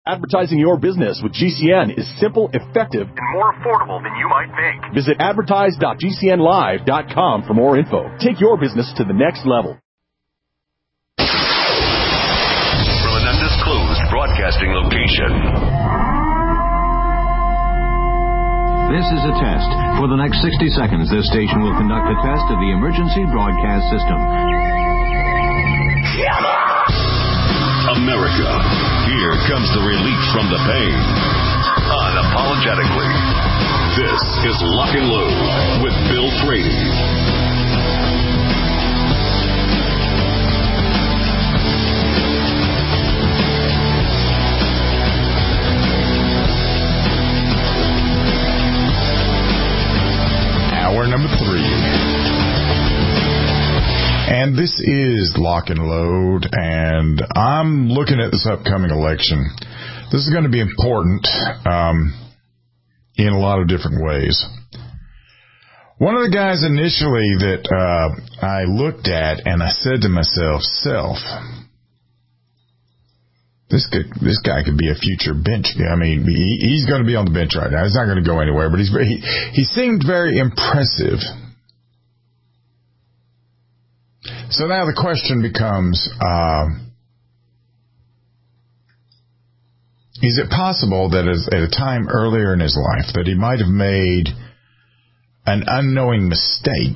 Advertising your business with GCN is simple, effective, and more affordable than you might think. Visit advertise.gcnlive.com for more info. Take your business to the next level. From an undisclosed broadcasting location. This is a test. For the next 60 seconds, this station will conduct a test of the emergency broadcast system. America, here comes the relief from the pain. Unapologetically. This is Lock and Load with Bill Frady. Hour number 3. And this is Lock and Load, and I'm looking at this upcoming election. This is going to be important in a lot of different ways. One of the guys initially that I looked at, and I said to myself, this guy could be a future bench. I mean, he's going to be on the bench right now. He's not going to go anywhere, but he seemed very impressive. So now the question becomes, is it possible that at a time earlier in his life that he might have made an unknowing mistake?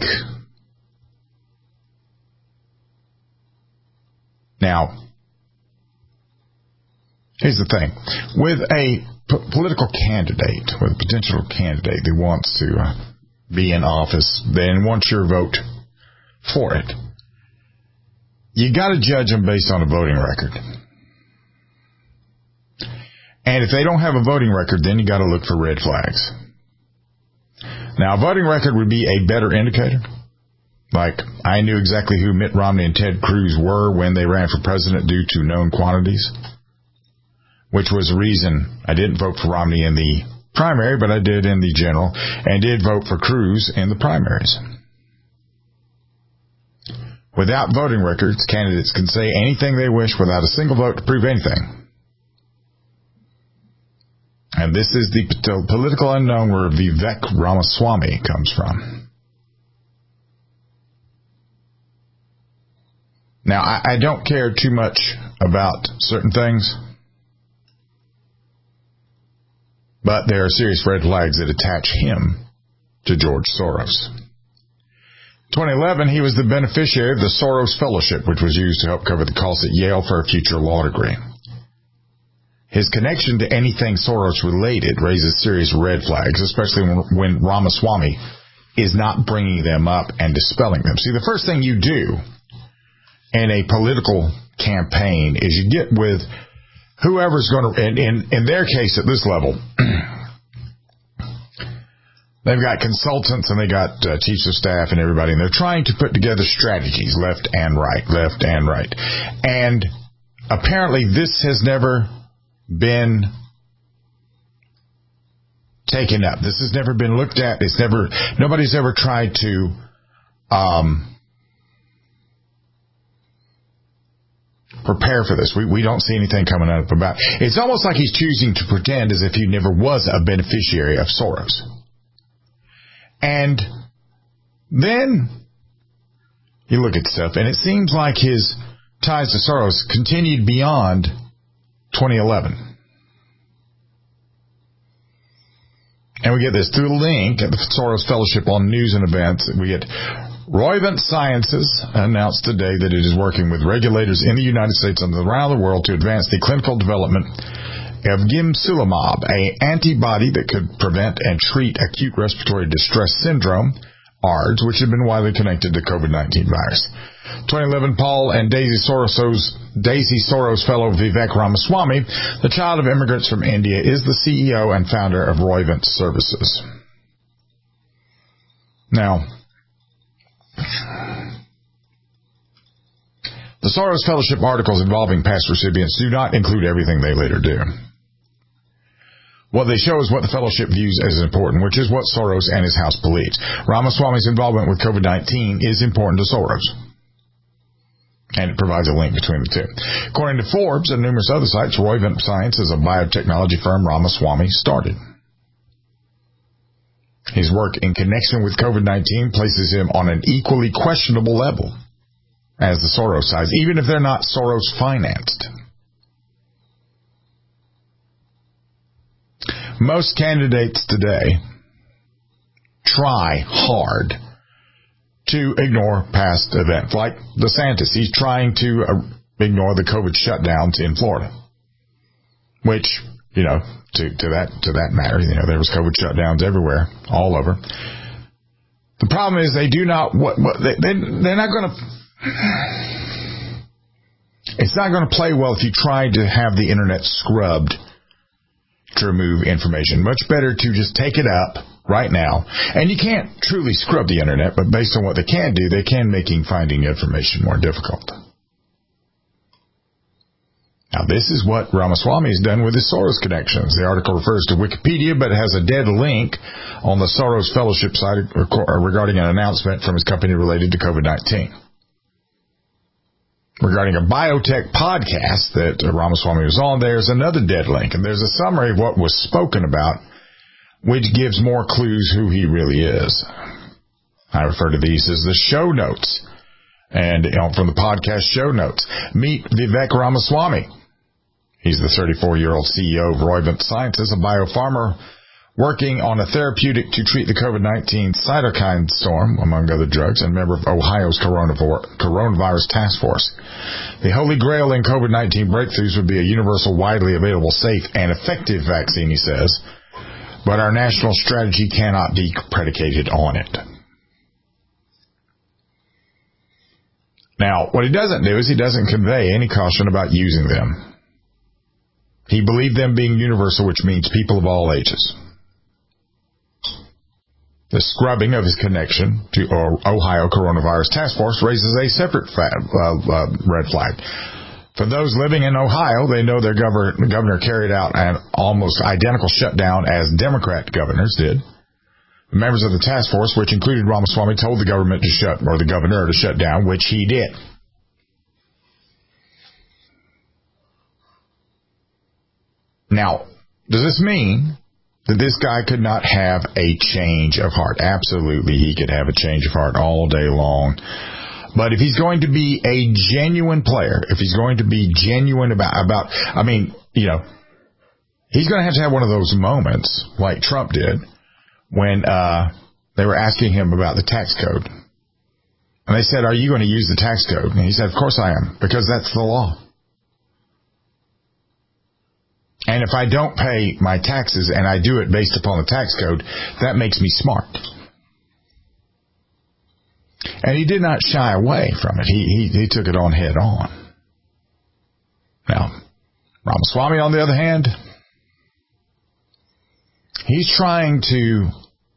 Now, here's the thing. With a political candidate, with a potential candidate that wants to be in office, then wants your vote for it, you got to judge them based on a voting record. And if they don't have a voting record, then you got to look for red flags. Now, a voting record would be a better indicator. Like, I knew exactly who Mitt Romney and Ted Cruz were when they ran for president due to known quantities, which was the reason I didn't vote for Romney in the primary, but I did in the general, and did vote for Cruz in the primaries. Without voting records, candidates can say anything they wish without a single vote to prove anything. And this is the political unknown where Vivek Ramaswamy comes from. Now, I don't care too much about certain things, but there are serious red flags that attach him to George Soros. 2011, he was the beneficiary of the Soros Fellowship, which was used to help cover the costs at Yale for a future law degree. His connection to anything Soros-related raises serious red flags, especially when Ramaswamy is not bringing them up and dispelling them. See, the first thing you do in a political campaign is you get with whoever's going to, in their case at this level, they've got consultants and they got chiefs of staff and everybody, and they're trying to put together strategies left and right. And apparently this has never been taken up. This has never been looked at. Nobody's ever tried to prepare for this. We don't see anything coming up about it. It's almost like he's choosing to pretend as if he never was a beneficiary of Soros. And then you look at stuff, and it seems like his ties to Soros continued beyond 2011. And we get this through the link at the Soros Fellowship on News and Events. We get Roivant Sciences announced today that it is working with regulators in the United States and around the world to advance the clinical development of Gimsulimab, an antibody that could prevent and treat acute respiratory distress syndrome, ARDS, which had been widely connected to COVID-19 virus. 2011, Paul and Daisy Soros fellow Vivek Ramaswamy, the child of immigrants from India, is the CEO and founder of Roivant Services. Now, the Soros Fellowship articles involving past recipients do not include everything they later do. What they show is what the fellowship views as important, which is what Soros and his house believes. Ramaswamy's involvement with COVID-19 is important to Soros. And it provides a link between the two. According to Forbes and numerous other sites, Roivant Sciences, a biotechnology firm Ramaswamy started. His work in connection with COVID-19 places him on an equally questionable level as the Soros sides, even if they're not Soros-financed. Most candidates today try hard to ignore past events. Like DeSantis, he's trying to ignore the COVID shutdowns in Florida, which, to that matter, there was COVID shutdowns everywhere, all over. The problem is they do not. They're not going to. It's not going to play well if you try to have the internet scrubbed to remove information. Much better to just take it up right now. And you can't truly scrub the internet, but based on what they can do, they can making finding information more difficult. Now, this is what Ramaswamy has done with his Soros connections. The article refers to Wikipedia, but it has a dead link on the Soros Fellowship site regarding an announcement from his company related to COVID-19. Regarding a biotech podcast that Ramaswamy was on, there's another dead link, and there's a summary of what was spoken about, which gives more clues who he really is. I refer to these as the show notes. And from the podcast show notes, meet Vivek Ramaswamy. He's the 34-year-old CEO of Roivant Sciences, a biopharma working on a therapeutic to treat the COVID-19 cytokine storm, among other drugs, and member of Ohio's coronavirus task force. The holy grail in COVID-19 breakthroughs would be a universal, widely available, safe, and effective vaccine, he says, but our national strategy cannot be predicated on it. Now, what he doesn't do is he doesn't convey any caution about using them. He believed them being universal, which means people of all ages. The scrubbing of his connection to Ohio Coronavirus Task Force raises a separate red flag. For those living in Ohio, they know their governor carried out an almost identical shutdown as Democrat governors did. The members of the task force, which included Ramaswamy, told the governor to shut down, which he did. Now, does this mean that this guy could not have a change of heart? Absolutely, he could have a change of heart all day long. But if he's going to be a genuine player, if he's going to be genuine about he's going to have one of those moments like Trump did when they were asking him about the tax code. And they said, "Are you going to use the tax code?" And he said, "Of course I am, because that's the law. And if I don't pay my taxes and I do it based upon the tax code, that makes me smart." And he did not shy away from it. He took it on head on. Now, Ramaswamy, on the other hand, he's trying to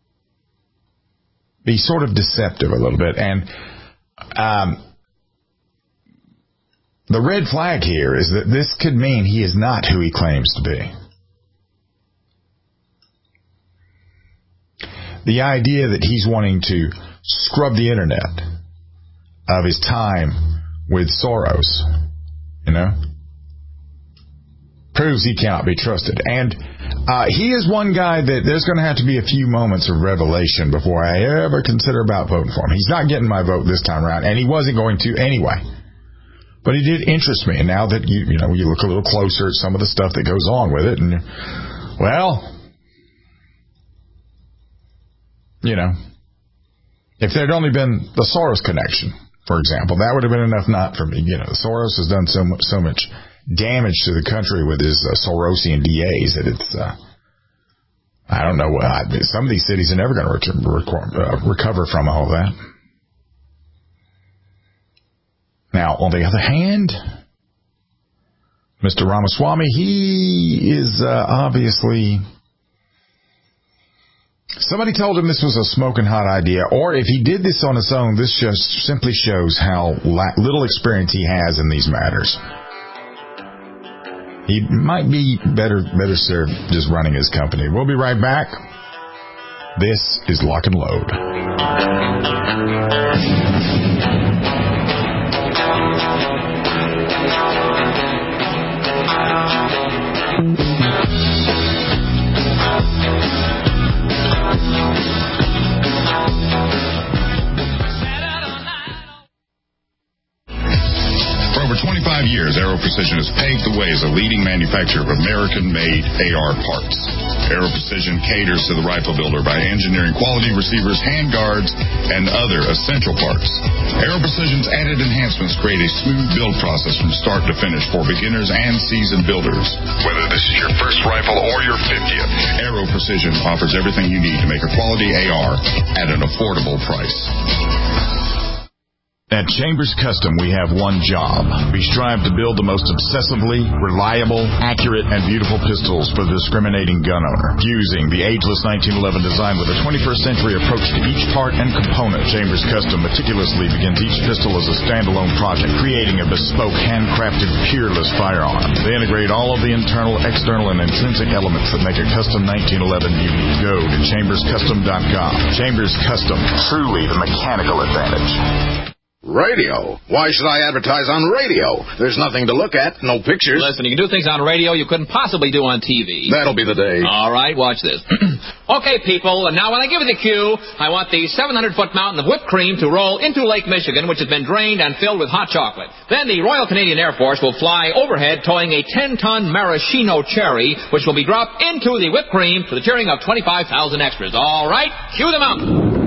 be sort of deceptive a little bit. And the red flag here is that this could mean he is not who he claims to be. The idea that he's wanting to scrub the internet of his time with Soros, proves he cannot be trusted. And he is one guy that there's going to have to be a few moments of revelation before I ever consider about voting for him. He's not getting my vote this time around, and he wasn't going to anyway. But he did interest me, and now that you look a little closer at some of the stuff that goes on with it, and if there'd only been the Soros connection, for example, that would have been enough not for me. Soros has done so much damage to the country with his Sorosian DAs that it's I don't know. Some of these cities are never going to recover from all that. Now, on the other hand, Mr. Ramaswamy, he is obviously... Somebody told him this was a smoking hot idea, or if he did this on his own, this just simply shows how little experience he has in these matters. He might be better served just running his company. We'll be right back. This is Lock and Load. For over 25 years, Aero Precision has paved the way as a leading manufacturer of American-made AR parts. Aero Precision caters to the rifle builder by engineering quality receivers, handguards, and other essential parts. Aero Precision's added enhancements create a smooth build process from start to finish for beginners and seasoned builders. Whether this is your first rifle or your 50th, Aero Precision offers everything you need to make a quality AR at an affordable price. At Chambers Custom, we have one job. We strive to build the most obsessively reliable, accurate, and beautiful pistols for the discriminating gun owner. Using the ageless 1911 design with a 21st century approach to each part and component, Chambers Custom meticulously begins each pistol as a standalone project, creating a bespoke, handcrafted, peerless firearm. They integrate all of the internal, external, and intrinsic elements that make a custom 1911 unique. Go to chamberscustom.com. Chambers Custom, truly the mechanical advantage. Radio? Why should I advertise on radio? There's nothing to look at, no pictures. Listen, you can do things on radio you couldn't possibly do on TV. That'll be the day. All right, watch this. Okay, people, and now when I give you the cue, I want the 700-foot mountain of whipped cream to roll into Lake Michigan, which has been drained and filled with hot chocolate. Then the Royal Canadian Air Force will fly overhead towing a 10-ton maraschino cherry, which will be dropped into the whipped cream to the cheering of 25,000 extras. All right, cue the mountain.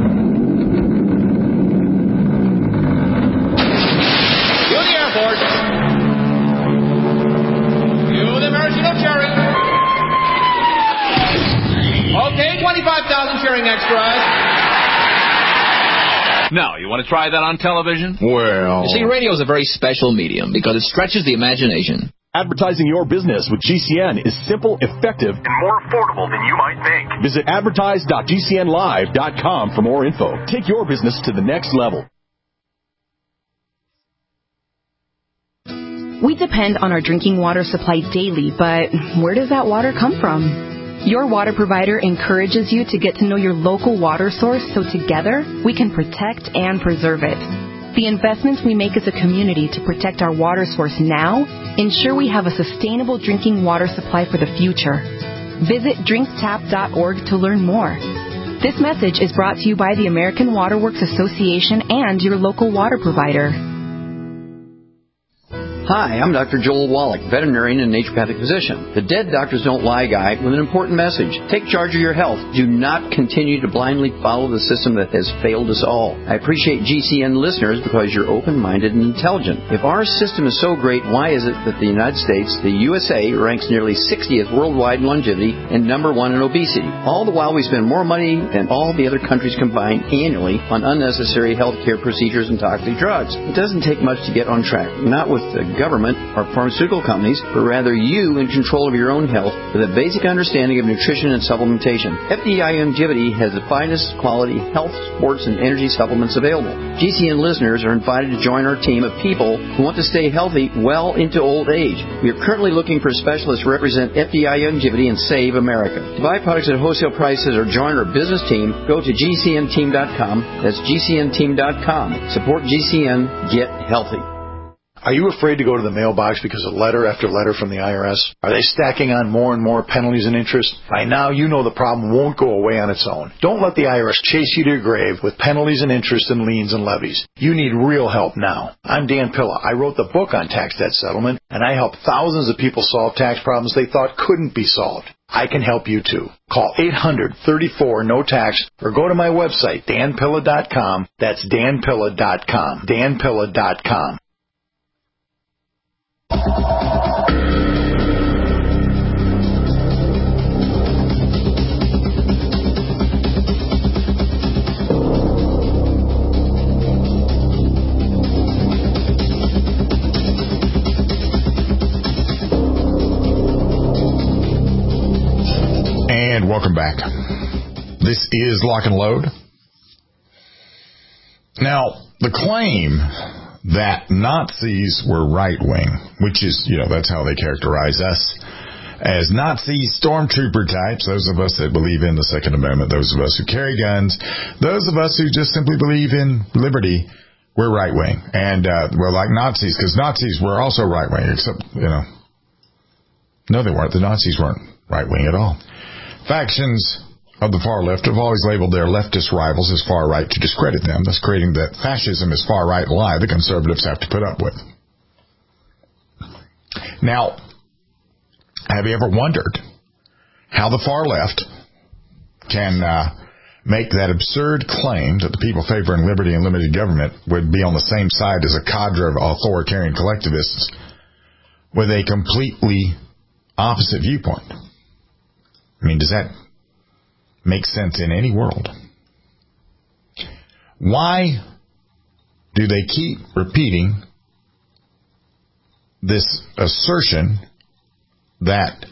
Okay, 25,000 cheering extras. Now, you want to try that on television? Well... You see, radio is a very special medium because it stretches the imagination. Advertising your business with GCN is simple, effective, and more affordable than you might think. Visit advertise.gcnlive.com for more info. Take your business to the next level. We depend on our drinking water supply daily, but where does that water come from? Your water provider encourages you to get to know your local water source so together we can protect and preserve it. The investments we make as a community to protect our water source now ensure we have a sustainable drinking water supply for the future. Visit drinktap.org to learn more. This message is brought to you by the American Water Works Association and your local water provider. Hi, I'm Dr. Joel Wallach, veterinarian and naturopathic physician. The Dead Doctors Don't Lie guy with an important message. Take charge of your health. Do not continue to blindly follow the system that has failed us all. I appreciate GCN listeners because you're open-minded and intelligent. If our system is so great, why is it that the United States, the USA, ranks nearly 60th worldwide in longevity and number 1 in obesity? All the while we spend more money than all the other countries combined annually on unnecessary health care procedures and toxic drugs. It doesn't take much to get on track. Not with the government or pharmaceutical companies, but rather you in control of your own health with a basic understanding of nutrition and supplementation. FDI Longevity has the finest quality health, sports, and energy supplements available. GCN listeners are invited to join our team of people who want to stay healthy well into old age. We are currently looking for specialists to represent FDI Longevity and Save America. To buy products at wholesale prices or join our business team, go to GCNteam.com. That's GCNteam.com. Support GCN. Get healthy. Are you afraid to go to the mailbox because of letter after letter from the IRS? Are they stacking on more and more penalties and interest? By now, you know the problem won't go away on its own. Don't let the IRS chase you to your grave with penalties and interest and liens and levies. You need real help now. I'm Dan Pilla. I wrote the book on tax debt settlement, and I help thousands of people solve tax problems they thought couldn't be solved. I can help you too. Call 800-34-NO-TAX or go to my website, danpilla.com. That's danpilla.com. danpilla.com. And welcome back. This is Lock and Load. Now, the claim that Nazis were right-wing, which is, that's how they characterize us, as Nazi stormtrooper types, those of us that believe in the Second Amendment, those of us who carry guns, those of us who just simply believe in liberty, we're right-wing. And we're like Nazis, because Nazis were also right-wing, except, no, they weren't. The Nazis weren't right-wing at all. Factions of the far left have always labeled their leftist rivals as far right to discredit them, thus creating that fascism is far right lie the conservatives have to put up with. Now, have you ever wondered how the far left can make that absurd claim that the people favoring liberty and limited government would be on the same side as a cadre of authoritarian collectivists with a completely opposite viewpoint? I mean, does that make sense in any world? Why do they keep repeating this assertion that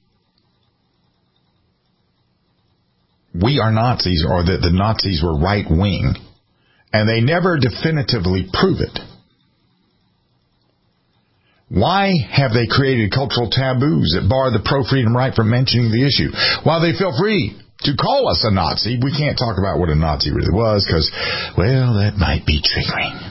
we are Nazis, or that the Nazis were right-wing, and they never definitively prove it? Why have they created cultural taboos that bar the pro-freedom right from mentioning the issue? While they feel free to call us a Nazi, we can't talk about what a Nazi really was because, well, that might be triggering.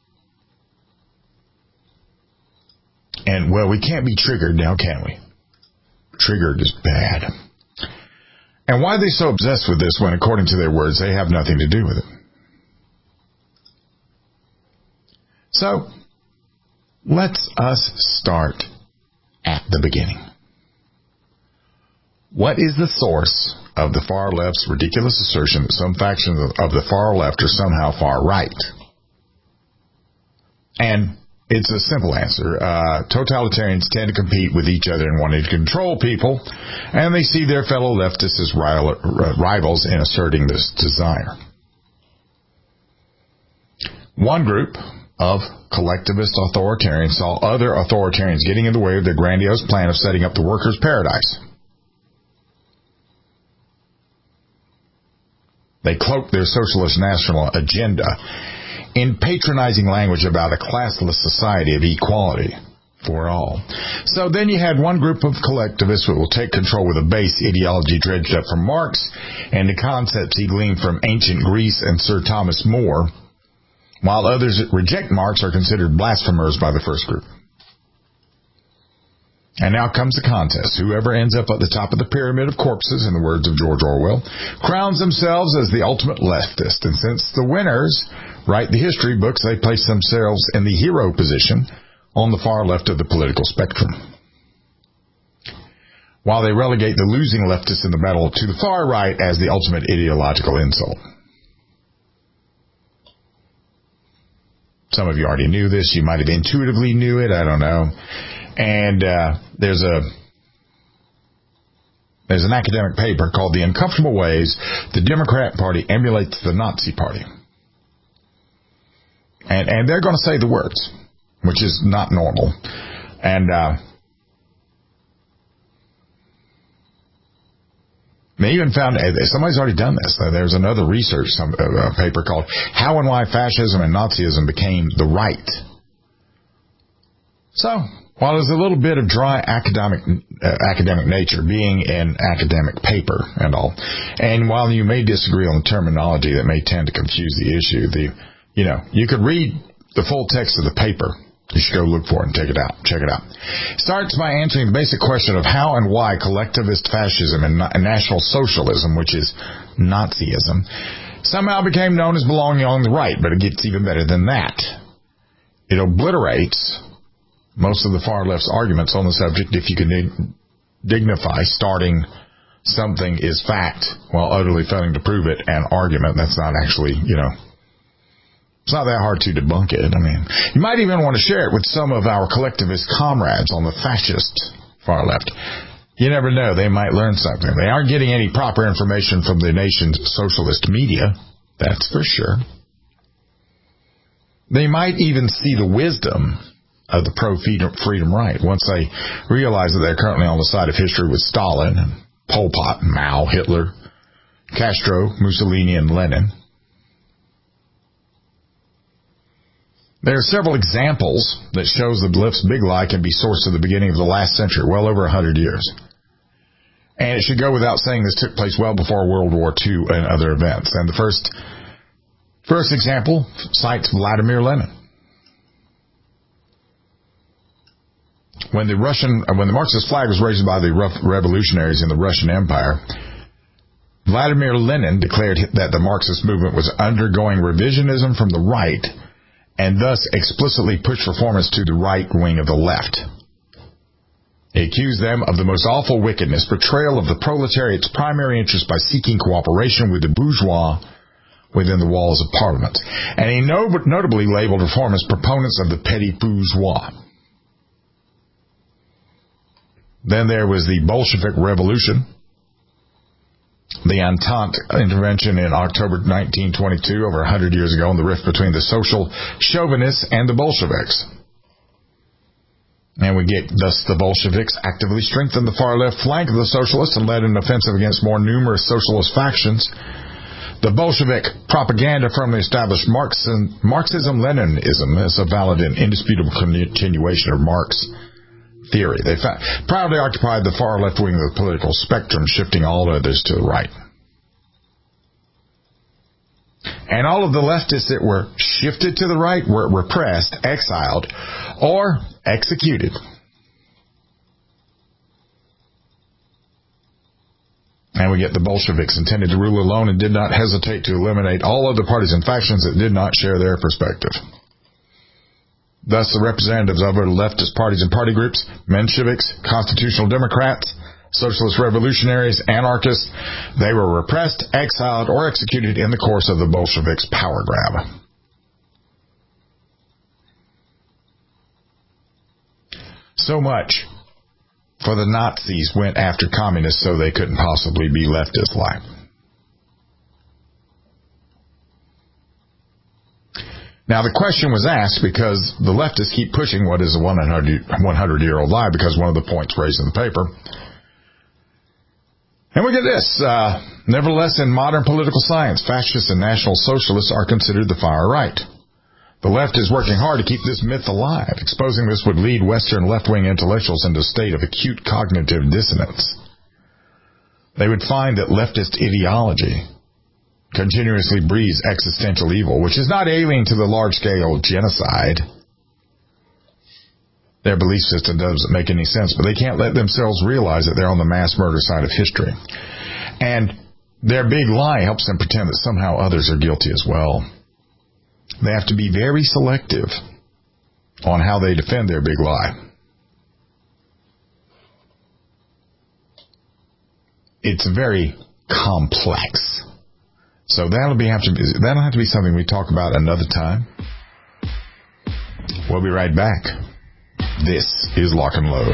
And, well, we can't be triggered now, can we? Triggered is bad. And why are they so obsessed with this when, according to their words, they have nothing to do with it? So, let's us start at the beginning. What is the source of the far left's ridiculous assertion that some factions of the far left are somehow far right? And it's a simple answer. Totalitarians tend to compete with each other in wanting to control people, and they see their fellow leftists as rivals in asserting this desire. One group of collectivist authoritarians saw other authoritarians getting in the way of their grandiose plan of setting up the workers' paradise. They cloaked their socialist national agenda in patronizing language about a classless society of equality for all. So then you had one group of collectivists who will take control with a base ideology dredged up from Marx and the concepts he gleaned from ancient Greece and Sir Thomas More, while others that reject Marx are considered blasphemers by the first group. And now comes the contest. Whoever ends up at the top of the pyramid of corpses, in the words of George Orwell, crowns themselves as the ultimate leftist. And since the winners write the history books, they place themselves in the hero position on the far left of the political spectrum, while they relegate the losing leftists in the battle to the far right as the ultimate ideological insult. Some of you already knew this. You might have intuitively knew it. I don't know. And there's an academic paper called The Uncomfortable Ways the Democrat Party Emulates the Nazi Party. And they're going to say the words, which is not normal. And they even found, somebody's already done this. There's another research paper called How and Why Fascism and Nazism Became the Right. So, while there's a little bit of dry academic nature, being an academic paper and all, and while you may disagree on the terminology that may tend to confuse the issue, you could read the full text of the paper. You should go look for it and check it out. It starts by answering the basic question of how and why collectivist fascism and National Socialism, which is Nazism, somehow became known as belonging on the right, but it gets even better than that. It obliterates most of the far left's arguments on the subject if you can dignify starting something is fact while utterly failing to prove it an argument that's not actually, it's not that hard to debunk it. I mean, you might even want to share it with some of our collectivist comrades on the fascist far left. You never know, they might learn something. They aren't getting any proper information from the nation's socialist media, that's for sure. They might even see the wisdom of the pro-freedom right once they realize that they're currently on the side of history with Stalin and Pol Pot, Mao, Hitler, Castro, Mussolini, and Lenin. There are several examples that shows the left's big lie can be sourced to the beginning of the last century, well over 100 years. And it should go without saying this took place well before World War II and other events. And the first First example cites Vladimir Lenin. When the Marxist flag was raised by the revolutionaries in the Russian Empire, Vladimir Lenin declared that the Marxist movement was undergoing revisionism from the right and thus explicitly pushed reformers to the right wing of the left. He accused them of the most awful wickedness, betrayal of the proletariat's primary interest by seeking cooperation with the bourgeois within the walls of Parliament. And he notably labeled reformers proponents of the petty bourgeois. Then there was the Bolshevik Revolution, the Entente intervention in October 1922, over 100 years ago, and the rift between the social chauvinists and the Bolsheviks. And we get, thus, the Bolsheviks actively strengthened the far left flank of the socialists and led an offensive against more numerous socialist factions. The Bolshevik propaganda firmly established Marxism-Leninism as a valid and indisputable continuation of Marx theory. They proudly occupied the far left wing of the political spectrum, shifting all others to the right. And all of the leftists that were shifted to the right were repressed, exiled, or executed. And we get the Bolsheviks intended to rule alone and did not hesitate to eliminate all other parties and factions that did not share their perspective. Thus, the representatives of other leftist parties and party groups, Mensheviks, Constitutional Democrats, Socialist Revolutionaries, Anarchists, they were repressed, exiled, or executed in the course of the Bolsheviks' power grab. So much for the Nazis went after communists so they couldn't possibly be leftist-like. Now, the question was asked because the leftists keep pushing what is a 100-year-old lie, because one of the points raised in the paper. And we get this. Nevertheless, in modern political science, fascists and National Socialists are considered the far right. The left is working hard to keep this myth alive. Exposing this would lead Western left-wing intellectuals into a state of acute cognitive dissonance. They would find that leftist ideology continuously breeds existential evil, which is not alien to the large-scale genocide. Their belief system doesn't make any sense, but they can't let themselves realize that they're on the mass murder side of history. And their big lie helps them pretend that somehow others are guilty as well. They have to be very selective on how they defend their big lie. It's very complex. So that'll have to be something we talk about another time. We'll be right back. This is Lock and Load.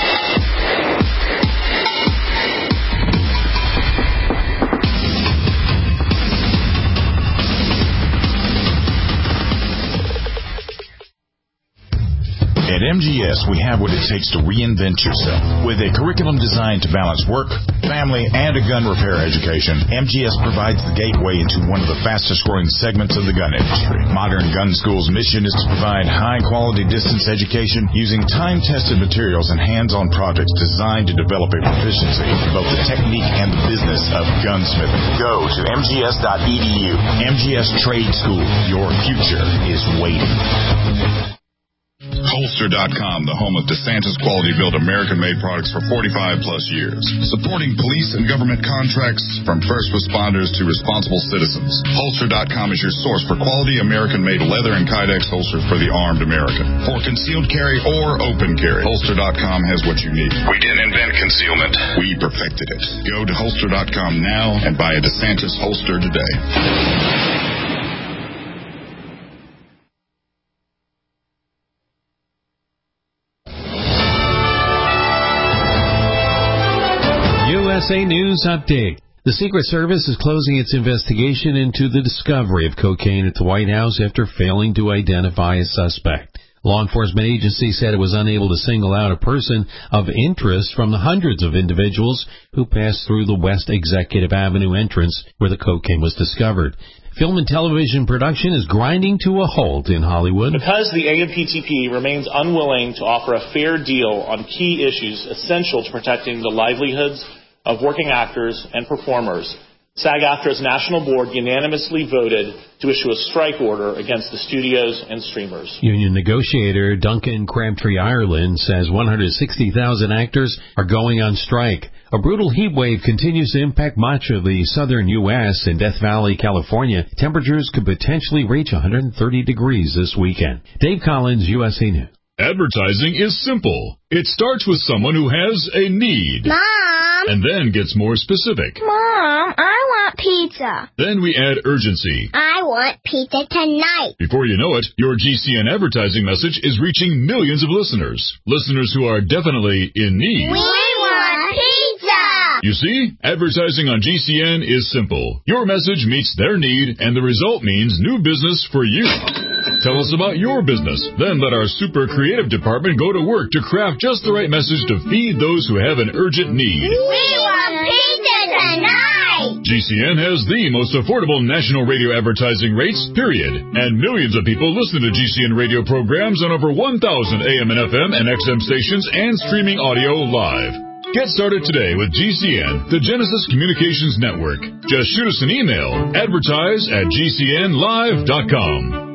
At MGS, we have what it takes to reinvent yourself. With a curriculum designed to balance work, family, and a gun repair education, MGS provides the gateway into one of the fastest-growing segments of the gun industry. Modern Gun School's mission is to provide high-quality distance education using time-tested materials and hands-on projects designed to develop a proficiency in both the technique and the business of gunsmithing. Go to mgs.edu. MGS Trade School. Your future is waiting. Holster.com, the home of DeSantis quality-built American-made products for 45-plus years. Supporting police and government contracts from first responders to responsible citizens. Holster.com is your source for quality American-made leather and Kydex holsters for the armed American. For concealed carry or open carry, Holster.com has what you need. We didn't invent concealment. We perfected it. Go to Holster.com now and buy a DeSantis holster today. USA News Update. The Secret Service is closing its investigation into the discovery of cocaine at the White House after failing to identify a suspect. Law enforcement agency said it was unable to single out a person of interest from the hundreds of individuals who passed through the West Executive Avenue entrance where the cocaine was discovered. Film and television production is grinding to a halt in Hollywood. Because the AMPTP remains unwilling to offer a fair deal on key issues essential to protecting the livelihoods of working actors and performers, SAG-AFTRA's national board unanimously voted to issue a strike order against the studios and streamers. Union negotiator Duncan Crabtree Ireland says 160,000 actors are going on strike. A brutal heat wave continues to impact much of the southern U.S. In Death Valley, California, temperatures could potentially reach 130 degrees this weekend. Dave Collins, USA News. Advertising is simple. It starts with someone who has a need. Mom! And then gets more specific. Mom, I want pizza. Then we add urgency. I want pizza tonight. Before you know it, your GCN advertising message is reaching millions of listeners. Listeners who are definitely in need. We want pizza! You see, advertising on GCN is simple. Your message meets their need, and the result means new business for you. Tell us about your business. Then let our super creative department go to work to craft just the right message to feed those who have an urgent need. We want pizza tonight! GCN has the most affordable national radio advertising rates, period. And millions of people listen to GCN radio programs on over 1,000 AM and FM and XM stations and streaming audio live. Get started today with GCN, the Genesis Communications Network. Just shoot us an email, advertise@gcnlive.com.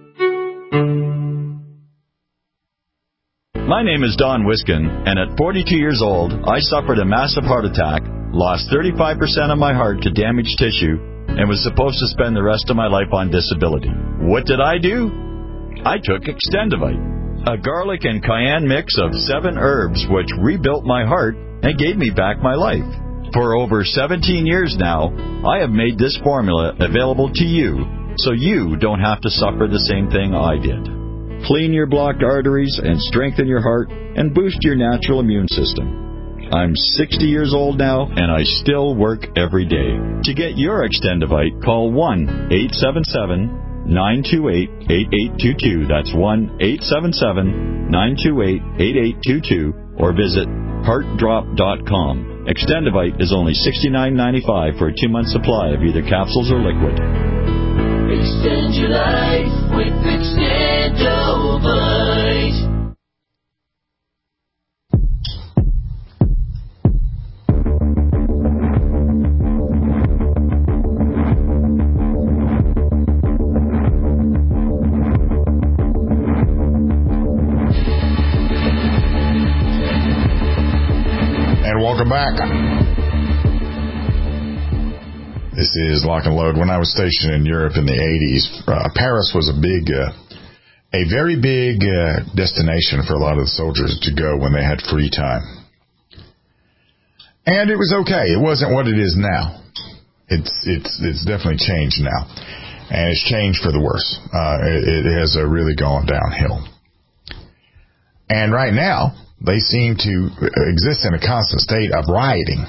My name is Don Wiskin, and at 42 years old, I suffered a massive heart attack, lost 35% of my heart to damaged tissue, and was supposed to spend the rest of my life on disability. What did I do? I took Extendivite, a garlic and cayenne mix of 7 herbs which rebuilt my heart and gave me back my life. For over 17 years now, I have made this formula available to you, so you don't have to suffer the same thing I did. Clean your blocked arteries and strengthen your heart and boost your natural immune system. I'm 60 years old now, and I still work every day. To get your Extendivite, call 1-877-928-8822. That's 1-877-928-8822, or visit heartdrop.com. Extendivite is only $69.95 for a 2-month supply of either capsules or liquid. Extend your life with Extendovite. And welcome back. This is Lock and Load. When I was stationed in Europe in the 80s, Paris was a very big destination for a lot of the soldiers to go when they had free time. And it was okay. It wasn't what it is now. It's definitely changed now. And it's changed for the worse. It has really gone downhill. And right now, they seem to exist in a constant state of rioting.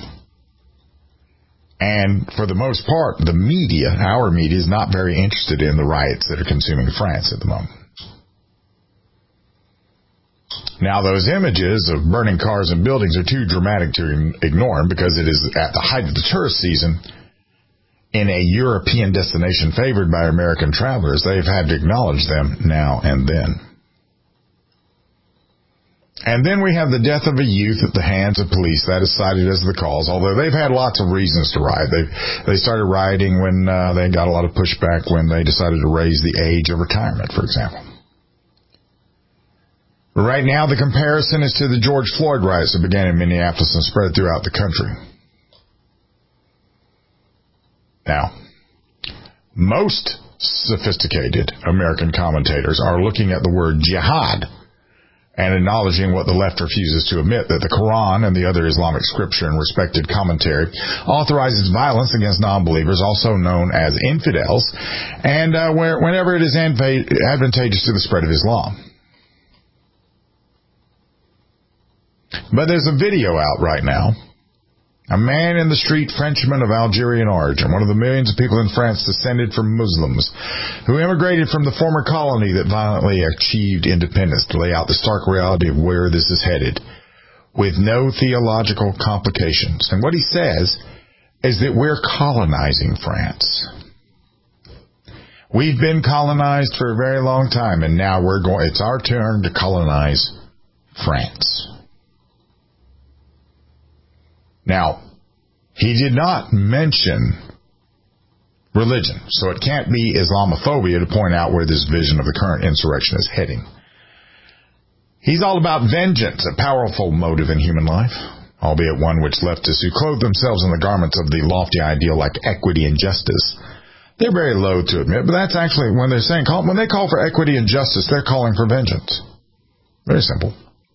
And for the most part, the media, our media, is not very interested in the riots that are consuming France at the moment. Now, those images of burning cars and buildings are too dramatic to ignore them because it is at the height of the tourist season in a European destination favored by American travelers. They've had to acknowledge them now and then. And then we have the death of a youth at the hands of police. That is cited as the cause, although they've had lots of reasons to riot. They started rioting when they got a lot of pushback when they decided to raise the age of retirement, for example. Right now, the comparison is to the George Floyd riots that began in Minneapolis and spread throughout the country. Now, most sophisticated American commentators are looking at the word jihad and acknowledging what the left refuses to admit, that the Quran and the other Islamic scripture and respected commentary authorizes violence against non-believers, also known as infidels, and whenever it is advantageous to the spread of Islam. But there's a video out right now. A man in the street, Frenchman of Algerian origin, one of the millions of people in France descended from Muslims who immigrated from the former colony that violently achieved independence, to lay out the stark reality of where this is headed, with no theological complications. And what he says is that we're colonizing France. We've been colonized for a very long time, and now it's our turn to colonize France. Now, he did not mention religion. So it can't be Islamophobia to point out where this vision of the current insurrection is heading. He's all about vengeance, a powerful motive in human life, albeit one which leftists who clothe themselves in the garments of the lofty ideal like equity and justice, they're very loath to admit, but that's actually when they're saying, when they call for equity and justice, they're calling for vengeance. Very simple.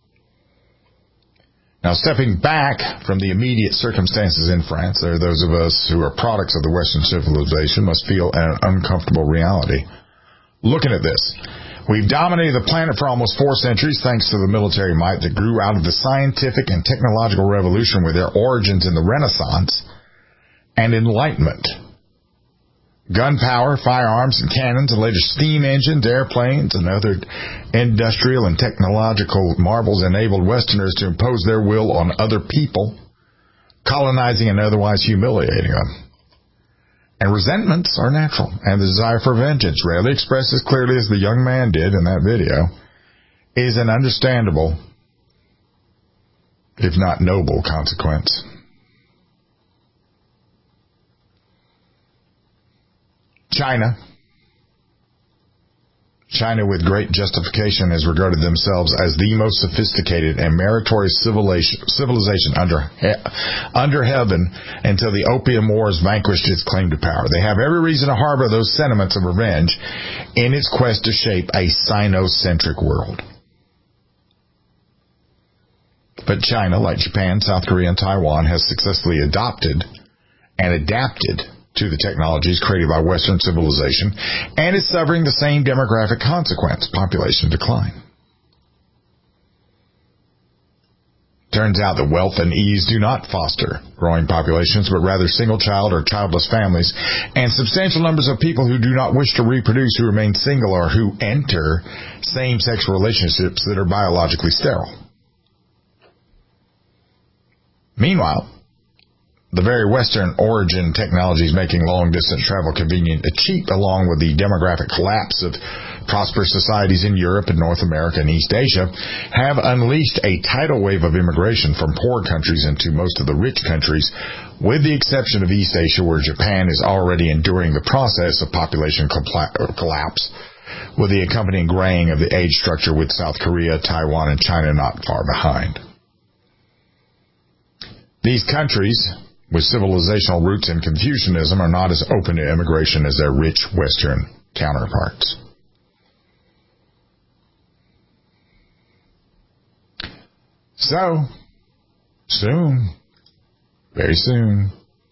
Now, stepping back from the immediate circumstances in France, there are those of us who are products of the Western civilization must feel an uncomfortable reality. Looking at this, we've dominated the planet for almost 4 centuries thanks to the military might that grew out of the scientific and technological revolution with their origins in the Renaissance and Enlightenment. Gunpowder, firearms, and cannons, and later steam engines, airplanes, and other industrial and technological marvels enabled Westerners to impose their will on other people, colonizing and otherwise humiliating them. And resentments are natural, and the desire for vengeance, rarely expressed as clearly as the young man did in that video, is an understandable, if not noble, consequence. China, with great justification, has regarded themselves as the most sophisticated and meritorious civilization under heaven until the Opium Wars vanquished its claim to power. They have every reason to harbor those sentiments of revenge in its quest to shape a Sino-centric world. But China, like Japan, South Korea, and Taiwan, has successfully adopted and adapted to the technologies created by Western civilization and is suffering the same demographic consequence, population decline. Turns out that wealth and ease do not foster growing populations, but rather single-child or childless families and substantial numbers of people who do not wish to reproduce, who remain single, or who enter same-sex relationships that are biologically sterile. Meanwhile, the very Western origin technologies making long-distance travel convenient and cheap, along with the demographic collapse of prosperous societies in Europe and North America and East Asia, have unleashed a tidal wave of immigration from poor countries into most of the rich countries, with the exception of East Asia, where Japan is already enduring the process of population collapse, with the accompanying graying of the age structure, with South Korea, Taiwan, and China not far behind. These countries, with civilizational roots in Confucianism, are not as open to immigration as their rich Western counterparts. So, soon, very soon,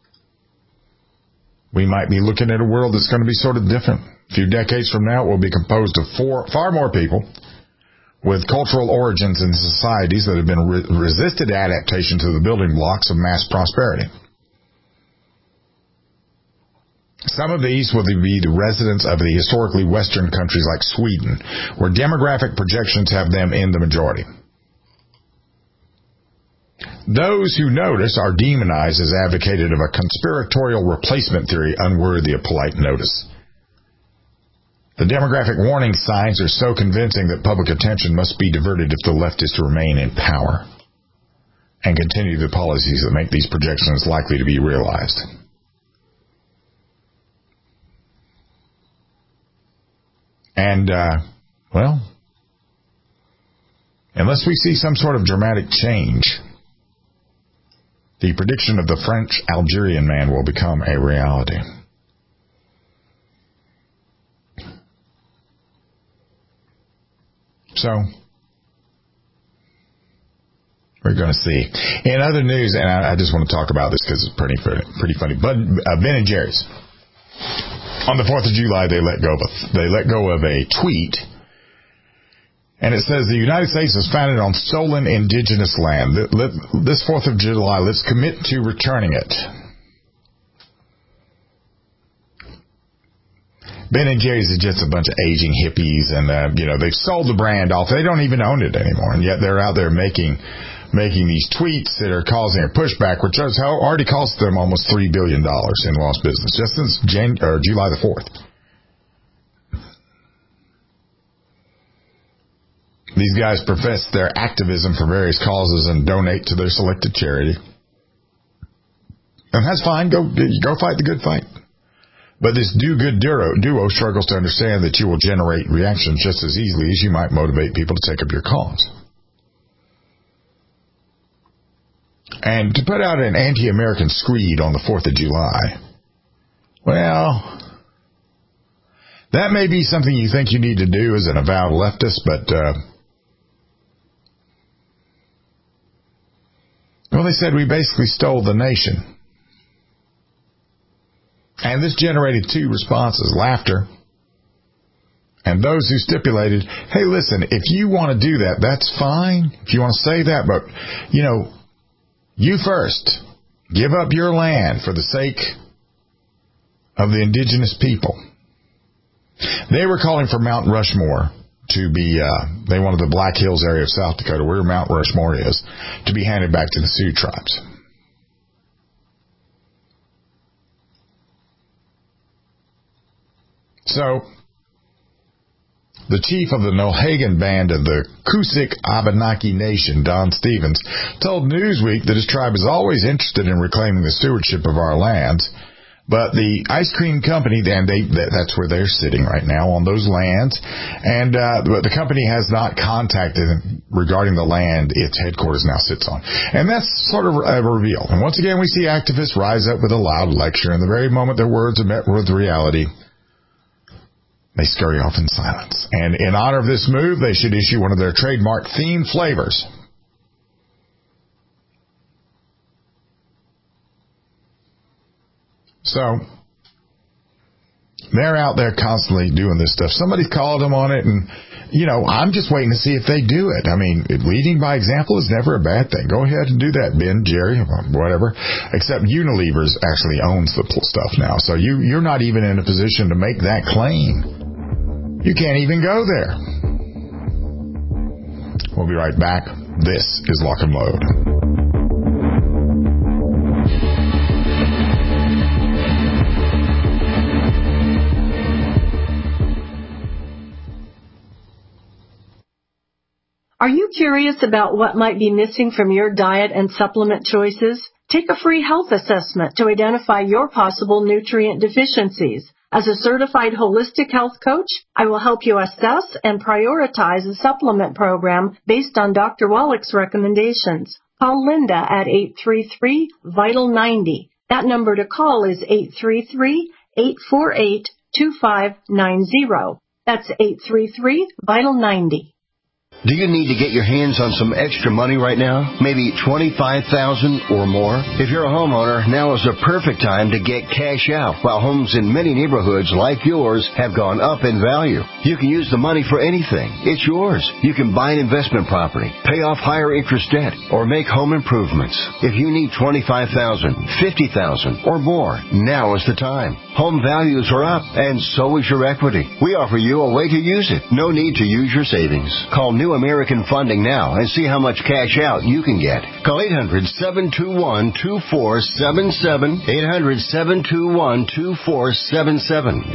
we might be looking at a world that's going to be sort of different. A few decades from now, it will be composed of far more people with cultural origins in societies that have been resisted adaptation to the building blocks of mass prosperity. Some of these will be the residents of the historically Western countries like Sweden, where demographic projections have them in the majority. Those who notice are demonized as advocated of a conspiratorial replacement theory unworthy of polite notice. The demographic warning signs are so convincing that public attention must be diverted if the left is to remain in power and continue the policies that make these projections likely to be realized. And, unless we see some sort of dramatic change, the prediction of the French Algerian man will become a reality. So, we're going to see. In other news, and I just want to talk about this because it's pretty funny, but Ben and Jerry's. On the 4th of July, they let go of a tweet, and it says the United States is founded on stolen indigenous land. This 4th of July, let's commit to returning it. Ben and Jerry's is just a bunch of aging hippies, and they've sold the brand off. They don't even own it anymore, and yet they're out there making these tweets that are causing a pushback, which has already cost them almost $3 billion in lost business just since July the 4th. These guys profess their activism for various causes and donate to their selected charity. And that's fine. Go fight the good fight. But this do-good duo struggles to understand that you will generate reactions just as easily as you might motivate people to take up your cause. And to put out an anti-American screed on the 4th of July, well, that may be something you think you need to do as an avowed leftist, but, well, they said we basically stole the nation. And this generated 2 responses, laughter, and those who stipulated, hey, listen, if you want to do that, that's fine. If you want to say that, but, you first. Give up your land for the sake of the indigenous people. They were calling for Mount Rushmore to be, they wanted the Black Hills area of South Dakota, where Mount Rushmore is, to be handed back to the Sioux tribes. So, the chief of the Nulhagen band of the Kusik Abenaki Nation, Don Stevens, told Newsweek that his tribe is always interested in reclaiming the stewardship of our lands, but the ice cream company, and that's where they're sitting right now, on those lands, and but the company has not contacted him regarding the land its headquarters now sits on. And that's sort of a reveal. And once again, we see activists rise up with a loud lecture, and the very moment their words are met with reality, they scurry off in silence. And in honor of this move, they should issue one of their trademark themed flavors. So, they're out there constantly doing this stuff. Somebody called them on it, and, I'm just waiting to see if they do it. I mean, leading by example is never a bad thing. Go ahead and do that, Ben, Jerry, whatever. Except Unilever actually owns the stuff now. So you're not even in a position to make that claim. You can't even go there. We'll be right back. This is Lock and Load. Are you curious about what might be missing from your diet and supplement choices? Take a free health assessment to identify your possible nutrient deficiencies. As a certified holistic health coach, I will help you assess and prioritize a supplement program based on Dr. Wallach's recommendations. Call Linda at 833-VITAL-90. That number to call is 833-848-2590. That's 833-VITAL-90. Do you need to get your hands on some extra money right now? Maybe $25,000 or more? If you're a homeowner, now is the perfect time to get cash out while homes in many neighborhoods like yours have gone up in value. You can use the money for anything. It's yours. You can buy an investment property, pay off higher interest debt, or make home improvements. If you need $25,000, $50,000 or more, now is the time. Home values are up, and so is your equity. We offer you a way to use it. No need to use your savings. Call New American Funding now and see how much cash out you can get. Call 800-721-2477. 800-721-2477.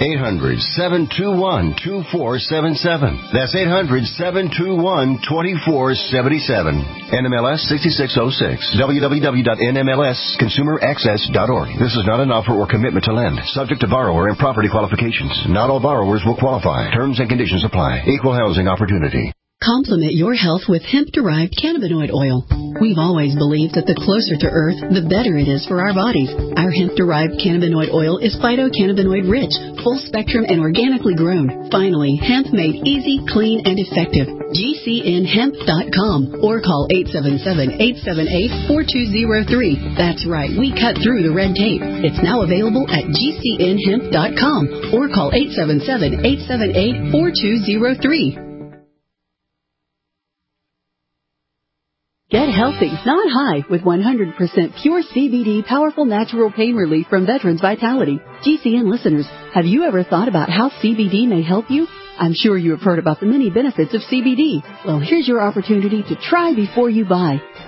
800-721-2477. That's 800-721-2477. NMLS 6606. www.nmlsconsumeraccess.org. This is not an offer or commitment to lend. Subject to borrower and property qualifications. Not all borrowers will qualify. Terms and conditions apply. Equal housing opportunity. Complement your health with hemp-derived cannabinoid oil. We've always believed that the closer to Earth, the better it is for our bodies. Our hemp-derived cannabinoid oil is phytocannabinoid-rich, full-spectrum, and organically grown. Finally, hemp made easy, clean, and effective. GCNhemp.com or call 877-878-4203. That's right, we cut through the red tape. It's now available at GCNhemp.com or call 877-878-4203. Get healthy, not high, with 100% pure CBD powerful natural pain relief from Veterans Vitality. GCN listeners, have you ever thought about how CBD may help you? I'm sure you have heard about the many benefits of CBD. Well, here's your opportunity to try before you buy.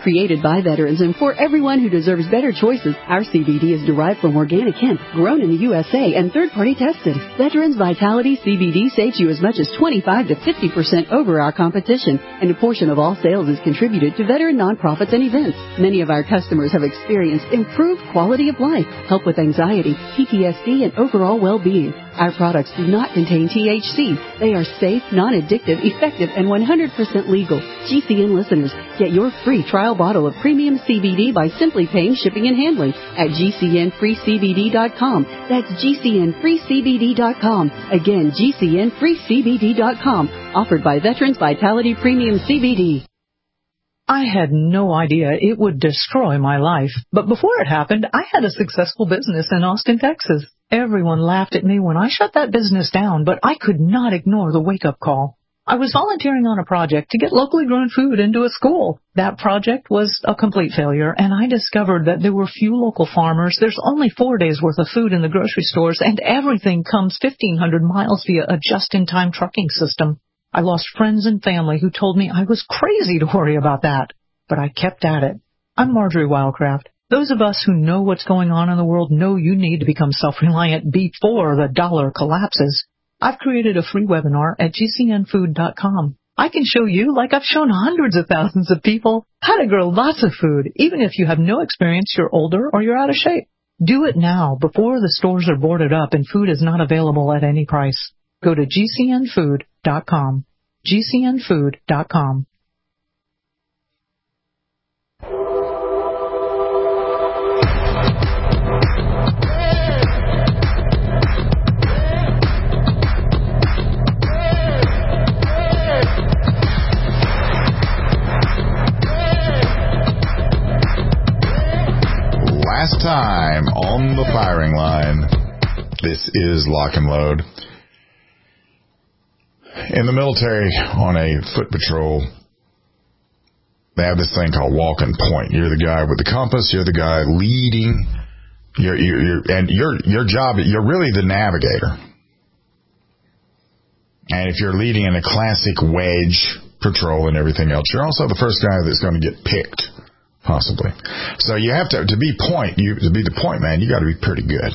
Created by veterans and for everyone who deserves better choices, our CBD is derived from organic hemp, grown in the USA and third-party tested. Veterans Vitality CBD saves you as much as 25 to 50% over our competition, and a portion of all sales is contributed to veteran nonprofits and events. Many of our customers have experienced improved quality of life, help with anxiety, PTSD, and overall well-being. Our products do not contain THC. They are safe, non-addictive, effective, and 100% legal. GCN listeners, get your free trial bottle of premium CBD by simply paying shipping and handling at GCNFreeCBD.com. That's GCNFreeCBD.com. Again, GCNFreeCBD.com. Offered by Veterans Vitality Premium CBD. I had no idea it would destroy my life. But before it happened, I had a successful business in Austin, Texas. Everyone laughed at me when I shut that business down, but I could not ignore the wake-up call. I was volunteering on a project to get locally grown food into a school. That project was a complete failure, and I discovered that there were few local farmers. There's only 4 days' worth of food in the grocery stores, and everything comes 1,500 miles via a just-in-time trucking system. I lost friends and family who told me I was crazy to worry about that, but I kept at it. I'm Marjorie Wildcraft. Those of us who know what's going on in the world know you need to become self-reliant before the dollar collapses. I've created a free webinar at GCNfood.com. I can show you, like I've shown hundreds of thousands of people, how to grow lots of food, even if you have no experience, you're older, or you're out of shape. Do it now, before the stores are boarded up and food is not available at any price. Go to GCNfood.com. GCNfood.com. Last time on the firing line, this is Lock and Load. In the military, on a foot patrol, they have this thing called walk and point. You're the guy with the compass. You're the guy leading. Your job, you're really the navigator. And if you're leading in a classic wedge patrol and everything else, you're also the first guy that's going to get picked. Possibly. So you have to be the point man, you got to be pretty good.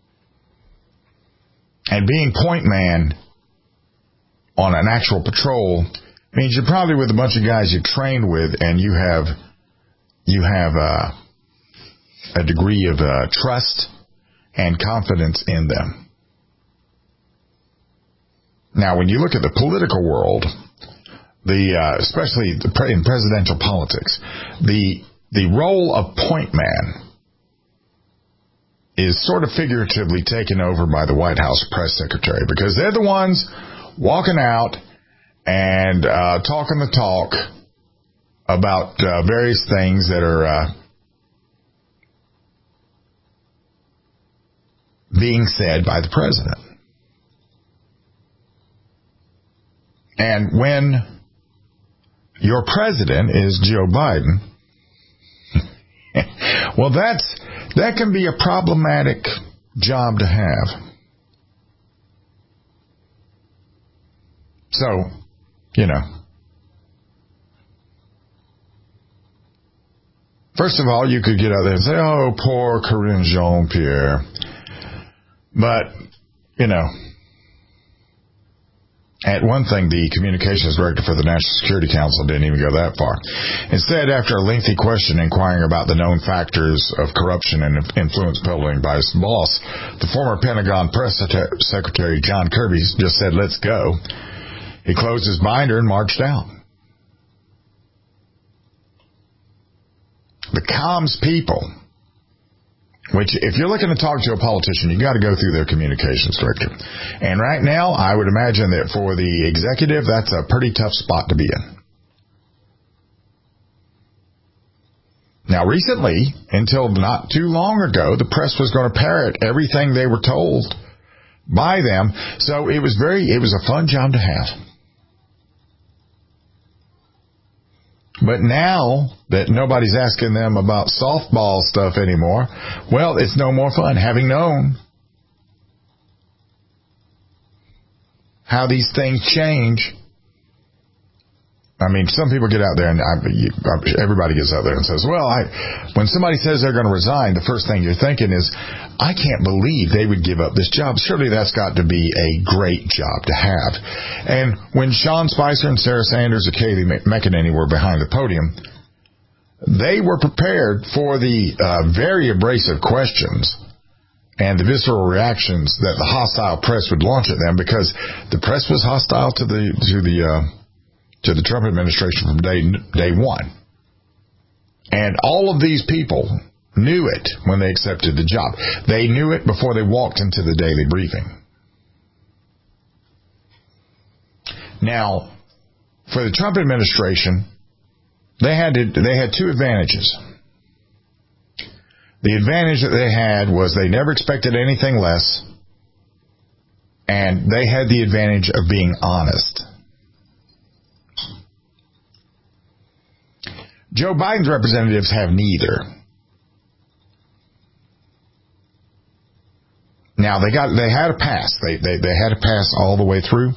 And being point man on an actual patrol means you're probably with a bunch of guys you've trained with, and you have a degree of trust and confidence in them. Now, when you look at the political world, especially in presidential politics, the role of point man is sort of figuratively taken over by the White House press secretary, because they're the ones walking out and talking the talk about various things that are being said by the president. And when your president is Joe Biden, well, that can be a problematic job to have. So, first of all, you could get out there and say, oh, poor Karine Jean-Pierre. But, at one thing, the communications director for the National Security Council didn't even go that far. Instead, after a lengthy question inquiring about the known factors of corruption and influence peddling by his boss, the former Pentagon press secretary John Kirby just said, let's go. He closed his binder and marched out. The comms people, which, if you're looking to talk to a politician, you got to go through their communications director. And right now, I would imagine that for the executive, that's a pretty tough spot to be in. Now, recently, until not too long ago, the press was going to parrot everything they were told by them. So it was a fun job to have. But now that nobody's asking them about softball stuff anymore, well, it's no more fun. Having known how these things change, I mean, some people get out there, and everybody gets out there and says, well, when somebody says they're going to resign, the first thing you're thinking is, I can't believe they would give up this job. Surely that's got to be a great job to have. And when Sean Spicer and Sarah Sanders and Kayleigh McEnany were behind the podium, they were prepared for the very abrasive questions and the visceral reactions that the hostile press would launch at them, because the press was hostile to the Trump administration from day one. And all of these people knew it when they accepted the job. They knew it before they walked into the daily briefing. Now, for the Trump administration, they had two advantages. The advantage that they had was they never expected anything less, and they had the advantage of being honest. Joe Biden's representatives have neither. Now they had a pass. They had a pass all the way through,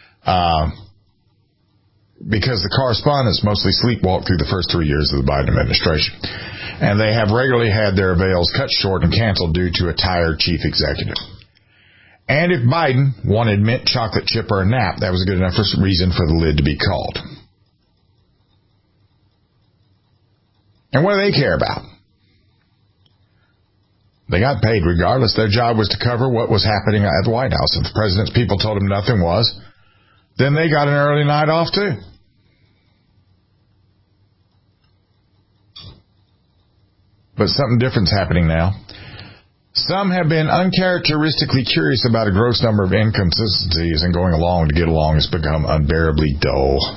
because the correspondents mostly sleepwalked through the first 3 years of the Biden administration, and they have regularly had their avails cut short and canceled due to a tired chief executive. And if Biden wanted mint chocolate chip or a nap, that was a good enough reason for the lid to be called. And what do they care about? They got paid regardless. Their job was to cover what was happening at the White House. If the president's people told them nothing was, then they got an early night off too. But something different's happening now. Some have been uncharacteristically curious about a gross number of inconsistencies, and going along to get along has become unbearably dull.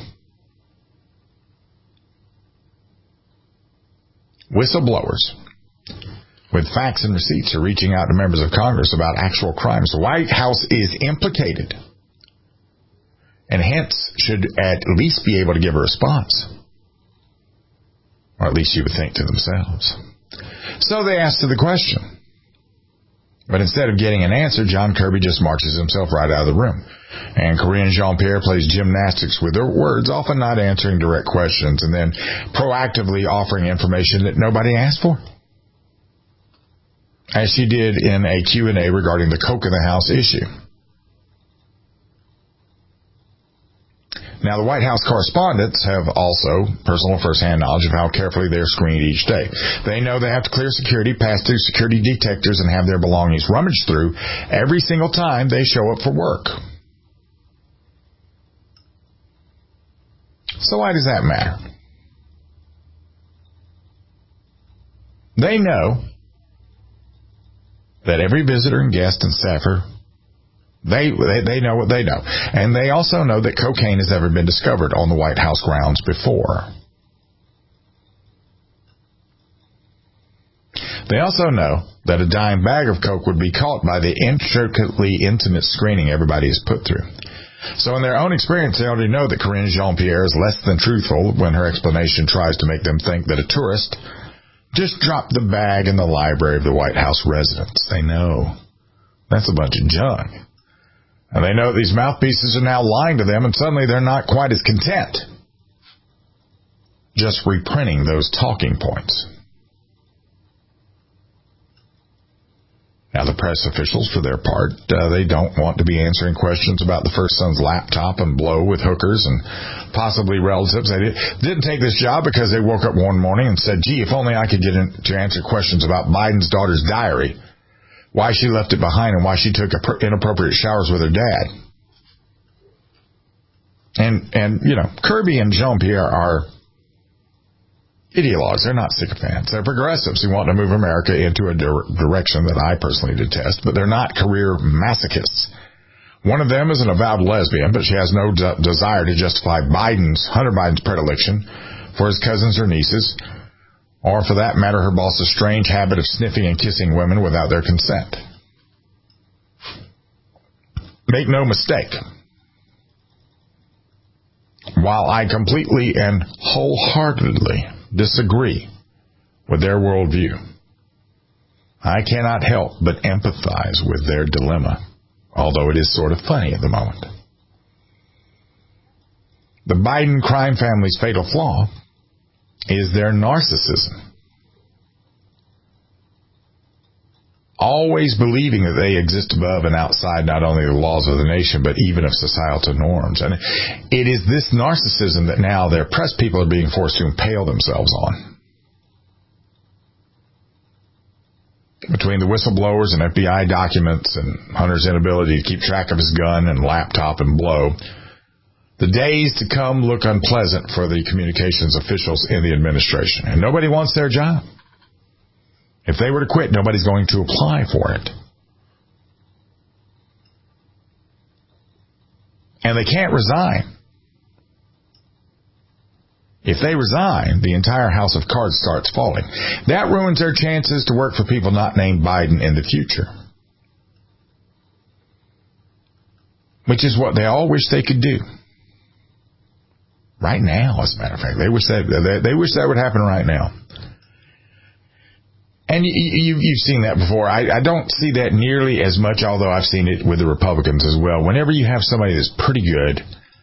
Whistleblowers with facts and receipts are reaching out to members of Congress about actual crimes. The White House is implicated, and hence should at least be able to give a response. Or at least you would think to themselves. So they asked her the question. But instead of getting an answer, John Kirby just marches himself right out of the room. And Karine Jean-Pierre plays gymnastics with her words, often not answering direct questions, and then proactively offering information that nobody asked for. As she did in a Q&A regarding the Coke in the House issue. Now, the White House correspondents have also personal first-hand knowledge of how carefully they're screened each day. They know they have to clear security, pass through security detectors, and have their belongings rummaged through every single time they show up for work. So why does that matter? They know that every visitor and guest and staffer, they know what they know. And they also know that cocaine has never been discovered on the White House grounds before. They also know that a dime bag of coke would be caught by the intricately intimate screening everybody is put through. So in their own experience, they already know that Karine Jean-Pierre is less than truthful when her explanation tries to make them think that a tourist just dropped the bag in the library of the White House residence. They know that's a bunch of junk. And they know these mouthpieces are now lying to them, and suddenly they're not quite as content just reprinting those talking points. Now, the press officials, for their part, they don't want to be answering questions about the first son's laptop and blow with hookers and possibly relatives. They didn't take this job because they woke up one morning and said, gee, if only I could get to answer questions about Biden's daughter's diary, why she left it behind, and why she took inappropriate showers with her dad. And you know, Kirby and Jean-Pierre are ideologues. They're not sycophants. They're progressives who want to move America into a direction that I personally detest, but they're not career masochists. One of them is an avowed lesbian, but she has no desire to justify Hunter Biden's predilection for his cousins or nieces, or for that matter, her boss's strange habit of sniffing and kissing women without their consent. Make no mistake. While I completely and wholeheartedly disagree with their worldview, I cannot help but empathize with their dilemma, although it is sort of funny at the moment. The Biden crime family's fatal flaw is their narcissism. Always believing that they exist above and outside not only the laws of the nation, but even of societal norms. And it is this narcissism that now their press people are being forced to impale themselves on. Between the whistleblowers and FBI documents and Hunter's inability to keep track of his gun and laptop and blow, the days to come look unpleasant for the communications officials in the administration. And nobody wants their job. If they were to quit, nobody's going to apply for it. And they can't resign. If they resign, the entire house of cards starts falling. That ruins their chances to work for people not named Biden in the future. Which is what they all wish they could do. Right now, as a matter of fact. They wish that would happen right now. And you've seen that before. I don't see that nearly as much, although I've seen it with the Republicans as well. Whenever you have somebody that's pretty good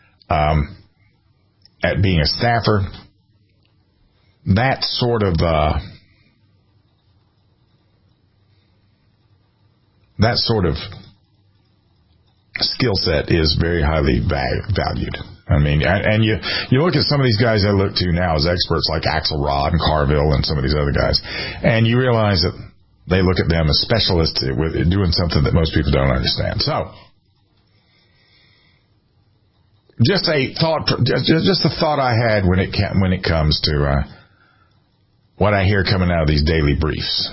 at being a staffer, that sort of skill set is very highly valued. I mean, and you look at some of these guys I look to now as experts like Axelrod and Carville and some of these other guys, and you realize that they look at them as specialists with doing something that most people don't understand. So, just a thought I had when it comes to what I hear coming out of these daily briefs.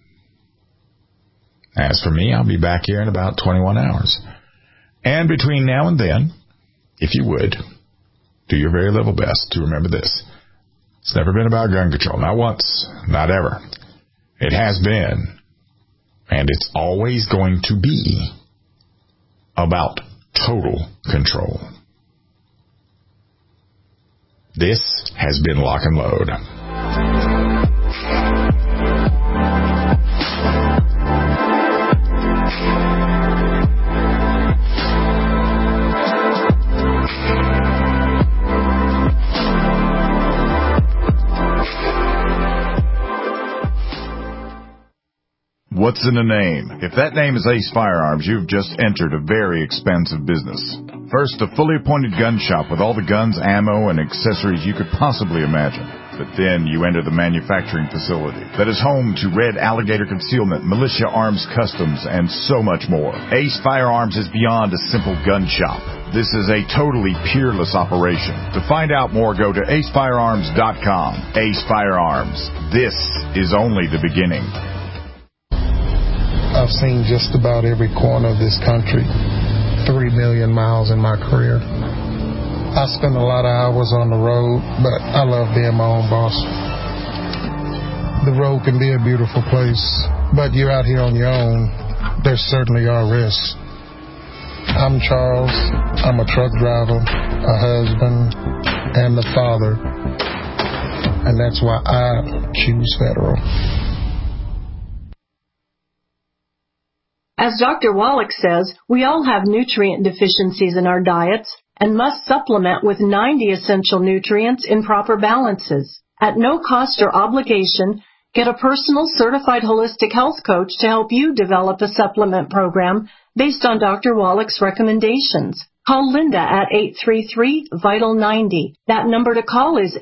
As for me, I'll be back here in about 21 hours. And between now and then, if you would, do your very level best to remember this. It's never been about gun control. Not once. Not ever. It has been, and it's always going to be, about total control. This has been Lock and Load. What's in a name? If that name is Ace Firearms, you've just entered a very expensive business. First, a fully appointed gun shop with all the guns, ammo, and accessories you could possibly imagine. But then you enter the manufacturing facility that is home to Red Alligator Concealment, Militia Arms Customs, and so much more. Ace Firearms is beyond a simple gun shop. This is a totally peerless operation. To find out more, go to acefirearms.com. Ace Firearms. This is only the beginning. I've seen just about every corner of this country, 3 million miles in my career. I spend a lot of hours on the road, but I love being my own boss. The road can be a beautiful place, but you're out here on your own, there certainly are risks. I'm Charles. I'm a truck driver, a husband, and a father, and that's why I choose Federal. As Dr. Wallach says, we all have nutrient deficiencies in our diets and must supplement with 90 essential nutrients in proper balances. At no cost or obligation, get a personal certified holistic health coach to help you develop a supplement program based on Dr. Wallach's recommendations. Call Linda at 833-VITAL-90. That number to call is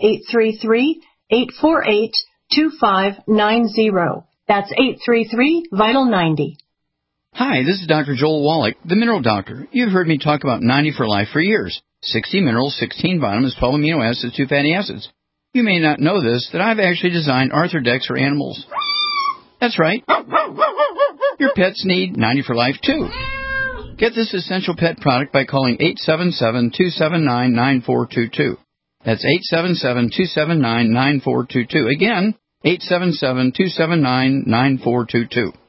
833-848-2590. That's 833-VITAL-90. Hi, this is Dr. Joel Wallach, the Mineral Doctor. You've heard me talk about 90 for Life for years. 60 minerals, 16 vitamins, 12 amino acids, 2 fatty acids. You may not know this, that I've actually designed Arthrodex for animals. That's right. Your pets need 90 for Life, too. Get this essential pet product by calling 877-279-9422. That's 877-279-9422. Again, 877-279-9422.